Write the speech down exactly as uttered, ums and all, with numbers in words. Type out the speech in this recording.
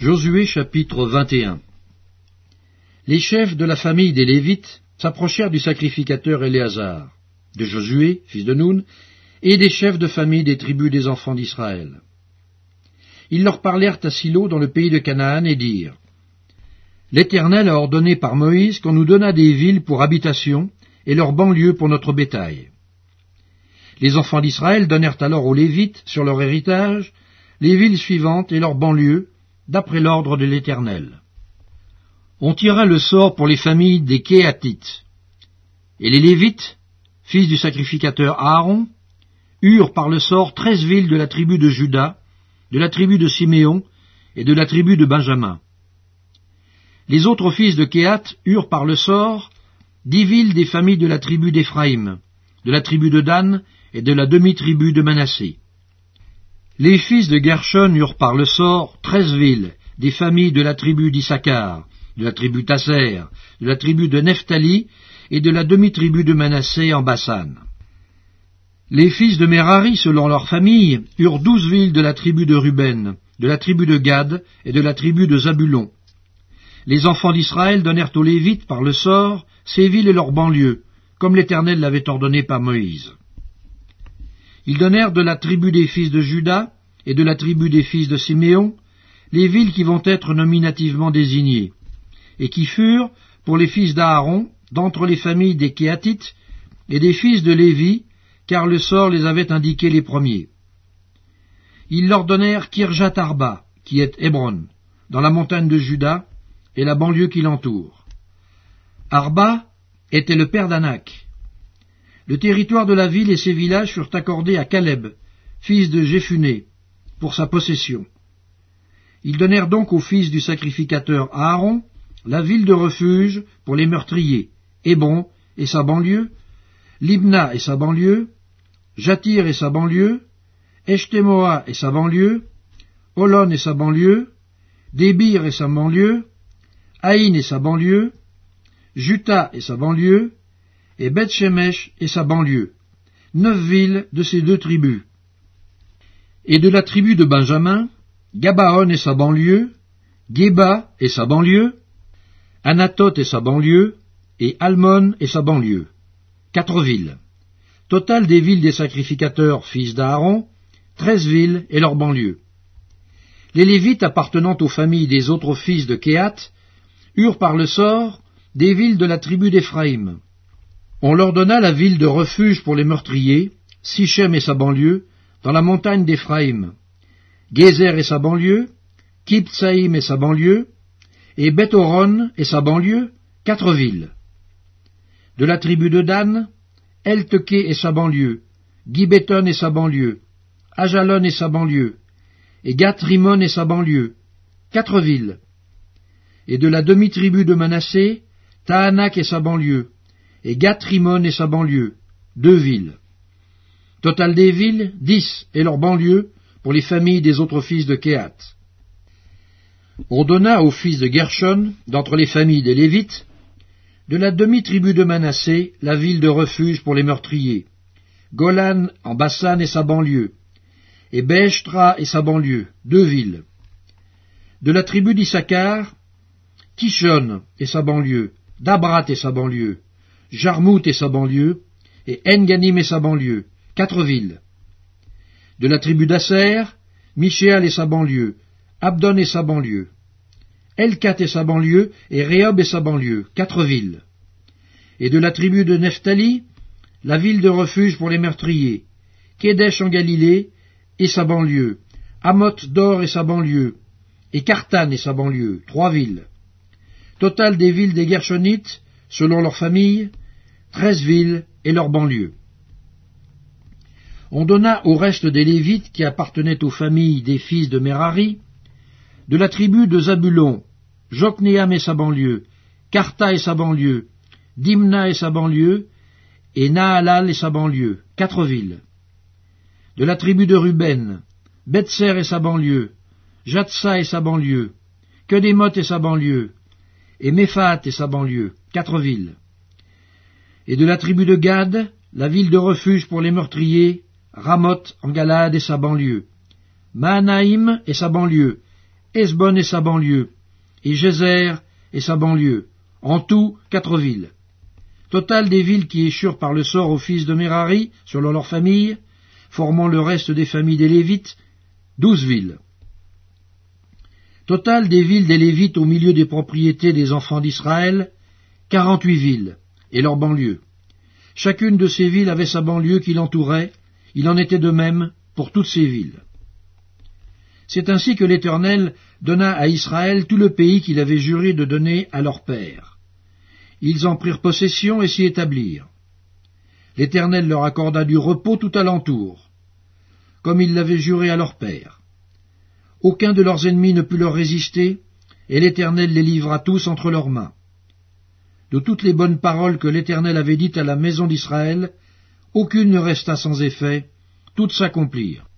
Josué chapitre vingt et un. Les chefs de la famille des Lévites s'approchèrent du sacrificateur Éléazar, de Josué, fils de Noun, et des chefs de famille des tribus des enfants d'Israël. Ils leur parlèrent à Silo dans le pays de Canaan et dirent : L'Éternel a ordonné par Moïse qu'on nous donnât des villes pour habitation et leurs banlieues pour notre bétail. Les enfants d'Israël donnèrent alors aux Lévites, sur leur héritage, les villes suivantes et leurs banlieues, d'après l'ordre de l'Éternel. On tira le sort pour les familles des Kéatites. Et les Lévites, fils du sacrificateur Aaron, eurent par le sort treize villes de la tribu de Juda, de la tribu de Siméon et de la tribu de Benjamin. Les autres fils de Kéhat eurent par le sort dix villes des familles de la tribu d'Éphraïm, de la tribu de Dan et de la demi-tribu de Manassé. Les fils de Gershon eurent par le sort treize villes des familles de la tribu d'Issachar, de la tribu d'Aser, de la tribu de Nephtali et de la demi-tribu de Manassé en Bassan. Les fils de Merari, selon leur famille, eurent douze villes de la tribu de Ruben, de la tribu de Gad et de la tribu de Zabulon. Les enfants d'Israël donnèrent aux Lévites par le sort ces villes et leurs banlieues, comme l'Éternel l'avait ordonné par Moïse. Ils donnèrent de la tribu des fils de Juda et de la tribu des fils de Siméon les villes qui vont être nominativement désignées, et qui furent, pour les fils d'Aaron, d'entre les familles des Kéatites et des fils de Lévi, car le sort les avait indiqués les premiers. Ils leur donnèrent Kirjat Arba, qui est Hébron, dans la montagne de Juda, et la banlieue qui l'entoure. Arba était le père d'Anak. Le territoire de la ville et ses villages furent accordés à Caleb, fils de Jéphuné, pour sa possession. Ils donnèrent donc aux fils du sacrificateur Aaron la ville de refuge pour les meurtriers, Hébron et sa banlieue, Libna et sa banlieue, Jatir et sa banlieue, Eshtemoa et sa banlieue, Holon et sa banlieue, Débir et sa banlieue, Haïn et sa banlieue, Juta et sa banlieue, et Beth-Shemesh et sa banlieue, neuf villes de ces deux tribus. Et de la tribu de Benjamin, Gabaon et sa banlieue, Géba et sa banlieue, Anatot et sa banlieue, et Almon et sa banlieue, quatre villes. Total des villes des sacrificateurs, fils d'Aaron, treize villes et leurs banlieues. Les Lévites appartenant aux familles des autres fils de Kéhat eurent par le sort des villes de la tribu d'Éphraïm. On leur donna la ville de refuge pour les meurtriers, Sichem et sa banlieue, dans la montagne d'Éphraïm, Gézer et sa banlieue, Kibtsaïm et sa banlieue, et Beth-Horon et sa banlieue, quatre villes. De la tribu de Dan, Elteké et sa banlieue, Gibéton et sa banlieue, Ajalon et sa banlieue, et Gath-Rimon et sa banlieue, quatre villes. Et de la demi-tribu de Manassé, Tahanak et sa banlieue, et Gath-Rimon et sa banlieue, deux villes. Total des villes, dix, et leurs banlieues, pour les familles des autres fils de Kéhat. On donna aux fils de Gershon, d'entre les familles des Lévites, de la demi-tribu de Manassé, la ville de refuge pour les meurtriers, Golan en Bassan et sa banlieue, et Béeshtra et sa banlieue, deux villes. De la tribu d'Issachar, Kishon et sa banlieue, Dabrat et sa banlieue, Jarmout et sa banlieue, et En-Ganim et sa banlieue, quatre villes. De la tribu d'Aser, Michéal et sa banlieue, Abdon et sa banlieue, Elkat et sa banlieue, et Rehob et sa banlieue, quatre villes. Et de la tribu de Nephtali, la ville de refuge pour les meurtriers, Kédesh en Galilée et sa banlieue, Hamoth d'Or et sa banlieue, et Kartan et sa banlieue, trois villes. Total des villes des Gershonites, selon leur famille, treize villes et leurs banlieues. On donna au reste des Lévites qui appartenaient aux familles des fils de Merari, de la tribu de Zabulon, Jokneam et sa banlieue, Karta et sa banlieue, Dimna et sa banlieue, et Nahalal et sa banlieue, quatre villes. De la tribu de Ruben, Betser et sa banlieue, Jatsa et sa banlieue, Kedémoth et sa banlieue, et Méphat et sa banlieue, quatre villes. Et de la tribu de Gad, la ville de refuge pour les meurtriers, Ramoth en Galade et sa banlieue, Mahanaïm et sa banlieue, Hesbon et sa banlieue, et Gézer et sa banlieue, en tout quatre villes. Total des villes qui échurent par le sort aux fils de Merari, selon leurs familles, formant le reste des familles des Lévites, douze villes. Total des villes des Lévites au milieu des propriétés des enfants d'Israël, quarante-huit villes, et leurs banlieues. Chacune de ces villes avait sa banlieue qui l'entourait, il en était de même pour toutes ces villes. C'est ainsi que l'Éternel donna à Israël tout le pays qu'il avait juré de donner à leur père. Ils en prirent possession et s'y établirent. L'Éternel leur accorda du repos tout alentour, comme il l'avait juré à leur père. Aucun de leurs ennemis ne put leur résister, et l'Éternel les livra tous entre leurs mains. De toutes les bonnes paroles que l'Éternel avait dites à la maison d'Israël, aucune ne resta sans effet, toutes s'accomplirent.